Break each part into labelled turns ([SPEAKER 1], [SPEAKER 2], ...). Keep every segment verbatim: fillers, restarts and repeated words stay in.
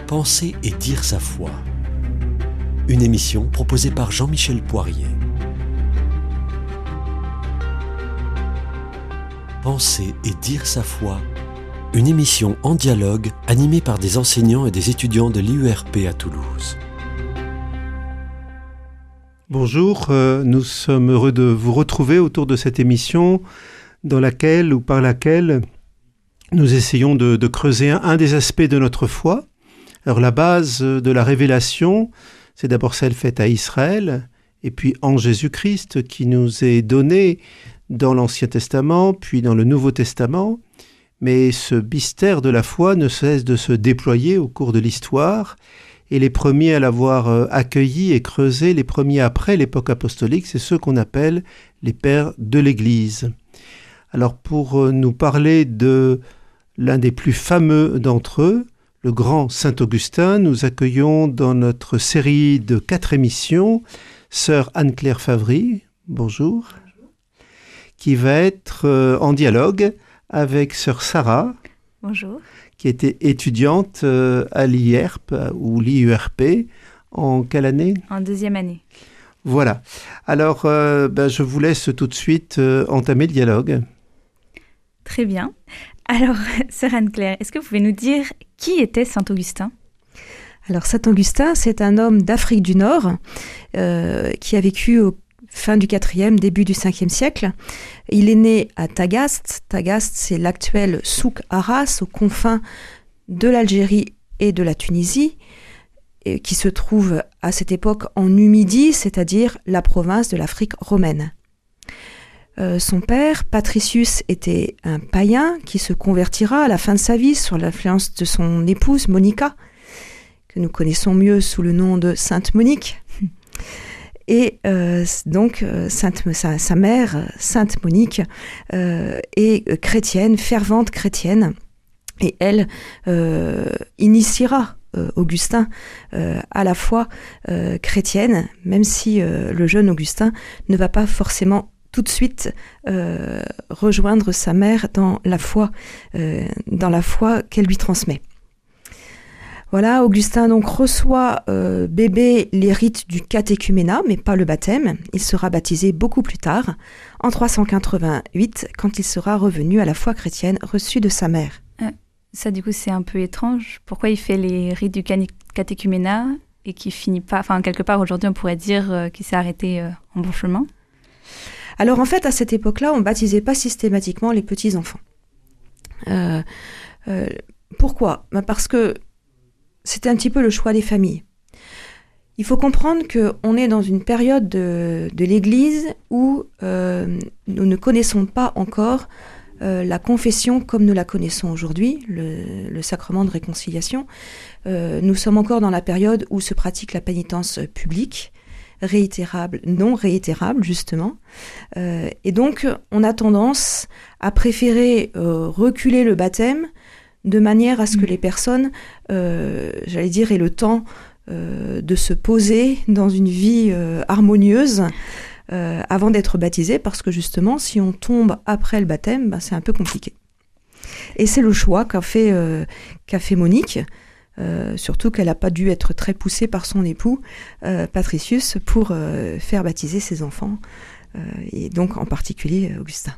[SPEAKER 1] Penser et dire sa foi. Une émission proposée par Jean-Michel Poirier. Penser et dire sa foi. Une émission en dialogue animée par des enseignants et des étudiants de l'I U R P à Toulouse.
[SPEAKER 2] Bonjour, euh, nous sommes heureux de vous retrouver autour de cette émission dans laquelle ou par laquelle nous essayons de, de creuser un, un des aspects de notre foi. Alors la base de la révélation, c'est d'abord celle faite à Israël, et puis en Jésus-Christ qui nous est donné dans l'Ancien Testament, puis dans le Nouveau Testament. Mais ce mystère de la foi ne cesse de se déployer au cours de l'histoire, et les premiers à l'avoir accueilli et creusé, les premiers après l'époque apostolique, c'est ceux qu'on appelle les pères de l'Église. Alors pour nous parler de l'un des plus fameux d'entre eux, le grand Saint Augustin, nous accueillons dans notre série de quatre émissions sœur Anne-Claire Favry, bonjour, bonjour, qui va être en dialogue avec sœur Sarah,
[SPEAKER 3] bonjour,
[SPEAKER 2] qui était étudiante à l'I U R P ou l'I U R P en quelle année ?
[SPEAKER 3] En deuxième année.
[SPEAKER 2] Voilà. Alors, euh, ben, je vous laisse tout de suite euh, entamer le dialogue.
[SPEAKER 3] Très bien. Alors, sœur Anne-Claire, est-ce que vous pouvez nous dire qui était Saint Augustin ?
[SPEAKER 4] Alors, Saint Augustin, c'est un homme d'Afrique du Nord euh, qui a vécu au fin du quatrième, début du cinquième siècle. Il est né à Tagaste. Tagaste, c'est l'actuel souk Arras, aux confins de l'Algérie et de la Tunisie, et qui se trouve à cette époque en Numidie, c'est-à-dire la province de l'Afrique romaine. Euh, son père, Patricius, était un païen qui se convertira à la fin de sa vie sur l'influence de son épouse, Monica, que nous connaissons mieux sous le nom de Sainte Monique. Et euh, donc, euh, Sainte, sa, sa mère, Sainte Monique, euh, est chrétienne, fervente chrétienne, et elle euh, initiera euh, Augustin euh, à la foi euh, chrétienne, même si euh, le jeune Augustin ne va pas forcément tout de suite euh, rejoindre sa mère dans la foi, euh, dans la foi qu'elle lui transmet. Voilà, Augustin donc reçoit euh, bébé les rites du catéchuménat, mais pas le baptême. Il sera baptisé beaucoup plus tard, en trois cent quatre-vingt-huit, quand il sera revenu à la foi chrétienne reçue de sa mère.
[SPEAKER 3] Euh, ça, du coup, c'est un peu étrange. Pourquoi il fait les rites du catéchuménat et qu'il finit pas... Enfin, quelque part, aujourd'hui, on pourrait dire euh, qu'il s'est arrêté euh, en bon chemin.
[SPEAKER 4] Alors, en fait, à cette époque-là, on ne baptisait pas systématiquement les petits-enfants. Euh, euh, pourquoi ? Ben parce que c'était un petit peu le choix des familles. Il faut comprendre qu'on est dans une période de, de l'Église où euh, nous ne connaissons pas encore euh, la confession comme nous la connaissons aujourd'hui, le, le sacrement de réconciliation. Euh, nous sommes encore dans la période où se pratique la pénitence publique, réitérable, non réitérable justement. Euh, et donc, on a tendance à préférer euh, reculer le baptême de manière à ce que les personnes, euh, j'allais dire, aient le temps euh, de se poser dans une vie euh, harmonieuse euh, avant d'être baptisées, parce que justement, si on tombe après le baptême, ben, c'est un peu compliqué. Et c'est le choix qu'a fait, euh, qu'a fait Monique, euh, surtout qu'elle n'a pas dû être très poussée par son époux, euh, Patricius, pour euh, faire baptiser ses enfants, euh, et donc en particulier Augustin.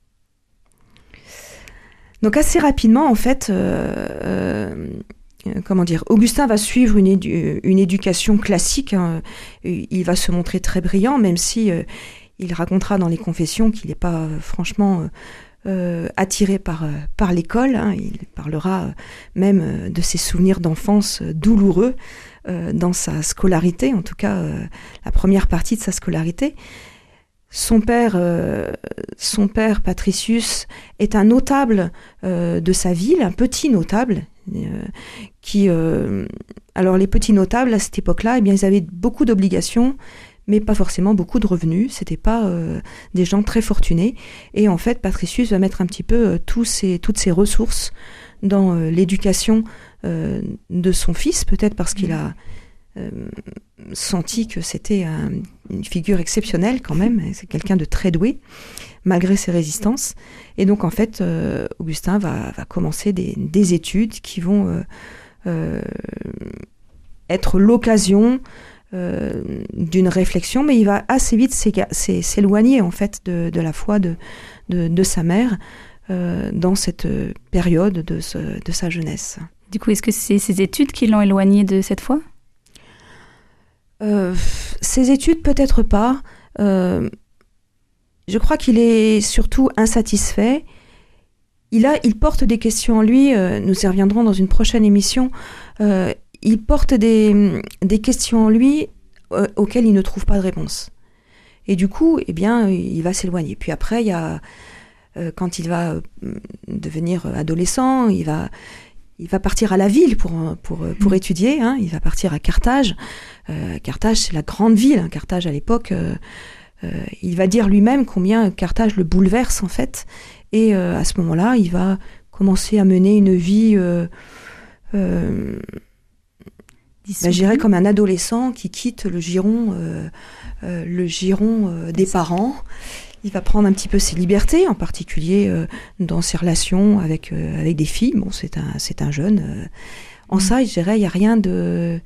[SPEAKER 4] Donc assez rapidement, en fait, euh, euh, comment dire, Augustin va suivre une, édu- une éducation classique. Hein. Il va se montrer très brillant, même si euh, il racontera dans les confessions qu'il n'est pas euh, franchement euh, attiré par, euh, par l'école. Hein. Il parlera euh, même euh, de ses souvenirs d'enfance euh, douloureux euh, dans sa scolarité, en tout cas euh, la première partie de sa scolarité. Son père, euh, son père Patricius est un notable euh, de sa ville, un petit notable, euh, qui, euh, alors les petits notables à cette époque-là, eh bien ils avaient beaucoup d'obligations, mais pas forcément beaucoup de revenus. C'était pas euh, des gens très fortunés. Et en fait, Patricius va mettre un petit peu euh, tous ses, toutes ses ressources dans euh, l'éducation euh, de son fils, peut-être parce qu'il a euh, senti que c'était un, une figure exceptionnelle quand même. C'est quelqu'un de très doué, malgré ses résistances. Et donc, en fait, euh, Augustin va, va commencer des, des études qui vont euh, euh, être l'occasion euh, d'une réflexion, mais il va assez vite s'éloigner en fait de, de la foi de, de, de sa mère euh, dans cette période de, ce, de sa jeunesse.
[SPEAKER 3] Du coup, est-ce que c'est ses études qui l'ont éloigné de cette foi ?
[SPEAKER 4] euh, Ses études, peut-être pas. Euh, je crois qu'il est surtout insatisfait. Il, a, il porte des questions en lui, euh, nous y reviendrons dans une prochaine émission, euh, il porte des, des questions en lui euh, auxquelles il ne trouve pas de réponse. Et du coup, eh bien, il va s'éloigner. Puis après, il y a, euh, quand il va euh, devenir adolescent, il va, il va partir à la ville pour, pour, pour mmh. étudier, hein, il va partir à Carthage. Euh, Carthage, c'est la grande ville. Hein, Carthage, à l'époque, euh, euh, il va dire lui-même combien Carthage le bouleverse, en fait. Et euh, à ce moment-là, il va commencer à mener une vie, euh, euh, bah, je dirais comme un adolescent qui quitte le giron, euh, euh, le giron euh, des parents. Il va prendre un petit peu ses libertés, en particulier euh, dans ses relations avec, euh, avec des filles. Bon, c'est un, c'est un jeune. Euh, en mmh. ça, je dirais, il n'y a rien de...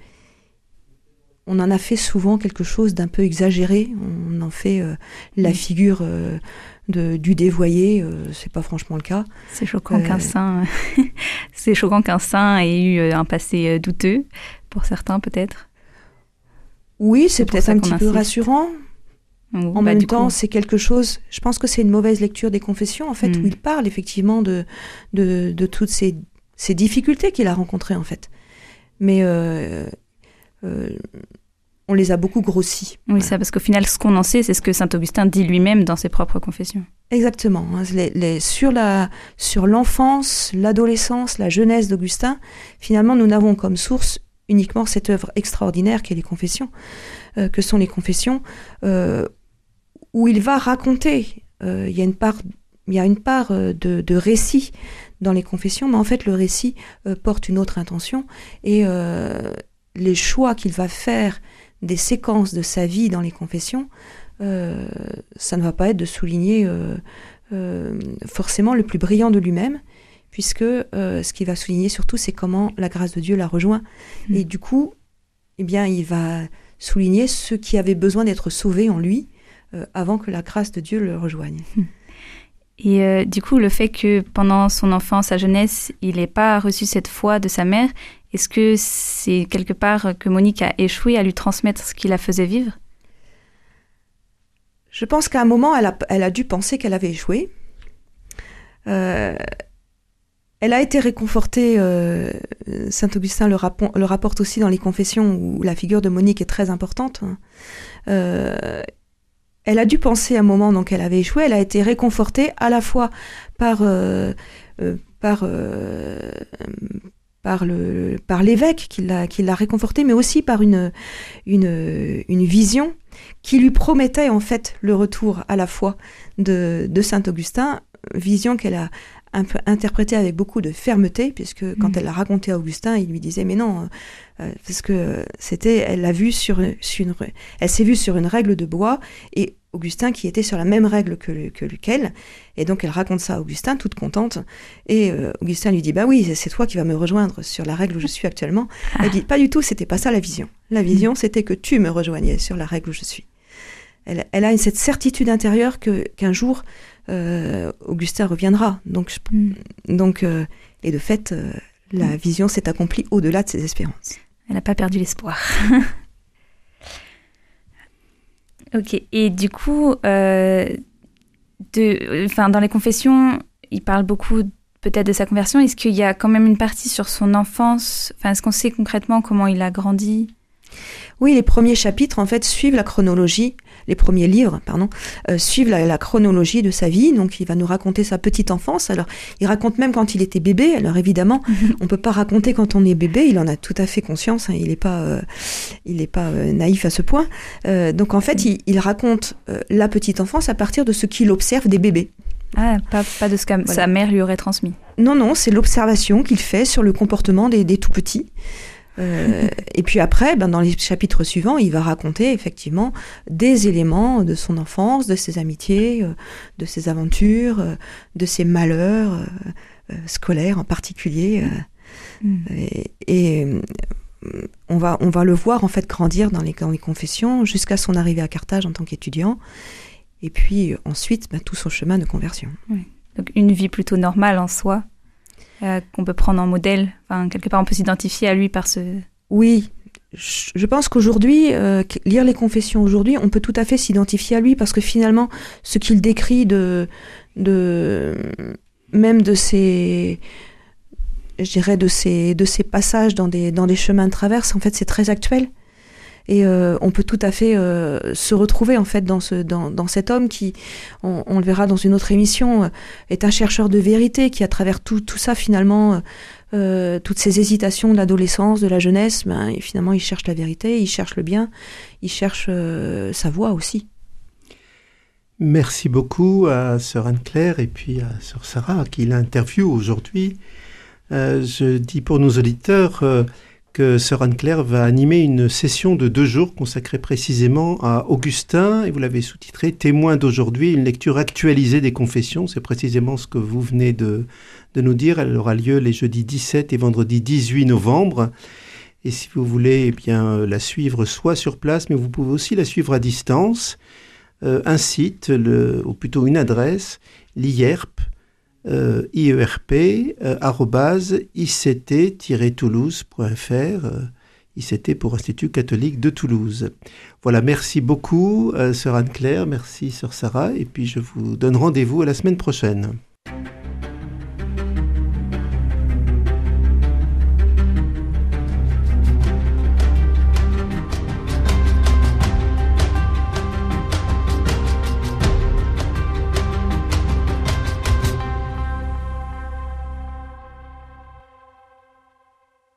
[SPEAKER 4] On en a fait souvent quelque chose d'un peu exagéré. On en fait euh, la mmh. figure... Euh, De, du dévoyé, euh, c'est pas franchement le cas.
[SPEAKER 3] C'est choquant euh, qu'un saint, c'est choquant qu'un saint ait eu un passé douteux pour certains peut-être.
[SPEAKER 4] Oui, c'est, c'est peut-être un petit insiste. peu rassurant.
[SPEAKER 3] Oh,
[SPEAKER 4] en
[SPEAKER 3] bah,
[SPEAKER 4] même temps,
[SPEAKER 3] coup.
[SPEAKER 4] c'est quelque chose. Je pense que c'est une mauvaise lecture des confessions en fait, mm. où il parle effectivement de de, de toutes ces, ces difficultés qu'il a rencontrées en fait. Mais euh, euh, on les a beaucoup grossis.
[SPEAKER 3] Oui, voilà. Ça, parce qu'au final, ce qu'on en sait, c'est ce que saint Augustin dit lui-même dans ses propres confessions.
[SPEAKER 4] Exactement. Les, les, sur, la, sur l'enfance, l'adolescence, la jeunesse d'Augustin, finalement, nous n'avons comme source uniquement cette œuvre extraordinaire qu'est les confessions, euh, que sont les confessions, euh, où il va raconter. Euh, il y a une part, il y a une part de, de récit dans les confessions, mais en fait, le récit euh, porte une autre intention, et euh, les choix qu'il va faire des séquences de sa vie dans les confessions, euh, ça ne va pas être de souligner euh, euh, forcément le plus brillant de lui-même, puisque euh, ce qu'il va souligner surtout, c'est comment la grâce de Dieu l'a rejoint. Mmh. Et du coup, eh bien, il va souligner ceux qui avaient besoin d'être sauvés en lui euh, avant que la grâce de Dieu le rejoigne.
[SPEAKER 3] Et euh, du coup, le fait que pendant son enfance, sa jeunesse, il n'ait pas reçu cette foi de sa mère, est-ce que c'est quelque part que Monique a échoué à lui transmettre ce qui la faisait vivre ?
[SPEAKER 4] Je pense qu'à un moment, elle a, elle a dû penser qu'elle avait échoué. Euh, elle a été réconfortée, euh, saint Augustin le, rappon, le rapporte aussi dans les confessions, où la figure de Monique est très importante. Hein. Euh, elle a dû penser à un moment donc qu'elle avait échoué. Elle a été réconfortée à la fois par... Euh, euh, par euh, par le par l'évêque qui l'a qui l'a réconforté, mais aussi par une une une vision qui lui promettait en fait le retour à la foi de de saint Augustin, vision qu'elle a un peu interprétée avec beaucoup de fermeté, puisque mmh. quand elle l'a raconté à Augustin, il lui disait mais non, euh, parce que c'était elle l'a vu sur sur une elle s'est vue sur une règle de bois, et Augustin qui était sur la même règle que, que qu'elle, et donc elle raconte ça à Augustin, toute contente, et euh, Augustin lui dit « Bah oui, c'est toi qui vas me rejoindre sur la règle où je suis actuellement. » Elle dit « Pas du tout, c'était pas ça la vision. La vision, c'était que tu me rejoignais sur la règle où je suis. » Elle, elle a cette certitude intérieure que, qu'un jour, euh, Augustin reviendra. Donc, je, mm. donc euh, et de fait, euh, la mm. vision s'est accomplie au-delà de ses espérances.
[SPEAKER 3] Elle n'a pas perdu l'espoir. Ok, et du coup, euh, de, enfin, dans les confessions, il parle beaucoup peut-être de sa conversion. Est-ce qu'il y a quand même une partie sur son enfance ? Enfin, est-ce qu'on sait concrètement comment il a grandi ?
[SPEAKER 4] Oui, les premiers chapitres, en fait, suivent la chronologie, les premiers livres, pardon, euh, suivent la, la chronologie de sa vie. Donc, il va nous raconter sa petite enfance. Alors, il raconte même quand il était bébé. Alors, évidemment, on peut pas raconter quand on est bébé. Il en a tout à fait conscience. Hein, il n'est pas, euh, il est pas euh, naïf à ce point. Euh, donc, en fait, il, il raconte euh, la petite enfance à partir de ce qu'il observe des bébés.
[SPEAKER 3] Ah, pas, pas de ce que voilà. sa mère lui aurait transmis.
[SPEAKER 4] Non, non, c'est l'observation qu'il fait sur le comportement des, des tout-petits. Euh, et puis après, ben, dans les chapitres suivants, il va raconter effectivement des éléments de son enfance, de ses amitiés, euh, de ses aventures, euh, de ses malheurs euh, euh, scolaires en particulier. Euh. Mmh. Et, et on, va, on va le voir en fait grandir dans les, dans les confessions jusqu'à son arrivée à Carthage en tant qu'étudiant. Et puis ensuite, bah, tout son chemin de conversion.
[SPEAKER 3] Oui. Donc une vie plutôt normale en soi, euh, qu'on peut prendre en modèle. Enfin, quelque part, on peut s'identifier à lui par ce...
[SPEAKER 4] Oui, je pense qu'aujourd'hui, euh, lire les confessions aujourd'hui, on peut tout à fait s'identifier à lui parce que finalement, ce qu'il décrit de, de même de ses, je dirais de ses, de ses passages dans des, dans des chemins de traverse, en fait, c'est très actuel. Et euh, on peut tout à fait euh, se retrouver en fait dans, ce, dans, dans cet homme qui, on, on le verra dans une autre émission, euh, est un chercheur de vérité qui, à travers tout, tout ça finalement, euh, toutes ces hésitations de l'adolescence, de la jeunesse, ben, et finalement il cherche la vérité, il cherche le bien, il cherche euh, sa voie aussi.
[SPEAKER 2] Merci beaucoup à Sœur Anne-Claire et puis à Sœur Sarah qui l'interviewe aujourd'hui. Euh, je dis pour nos auditeurs... Euh, que Sœur Anne-Claire va animer une session de deux jours consacrée précisément à Augustin, et vous l'avez sous-titré « Témoin d'aujourd'hui, une lecture actualisée des confessions ». C'est précisément ce que vous venez de, de nous dire. Elle aura lieu les jeudis dix-sept et vendredi dix-huit novembre. Et si vous voulez eh bien, la suivre soit sur place, mais vous pouvez aussi la suivre à distance, euh, un site, le, ou plutôt une adresse, l'I E R P, Euh, I E R P, euh, arrobase, I C T tiret toulouse point F R, euh, I C T pour Institut catholique de Toulouse. Voilà, merci beaucoup, euh, Sœur Anne-Claire, merci Sœur Sarah, et puis je vous donne rendez-vous à la semaine prochaine.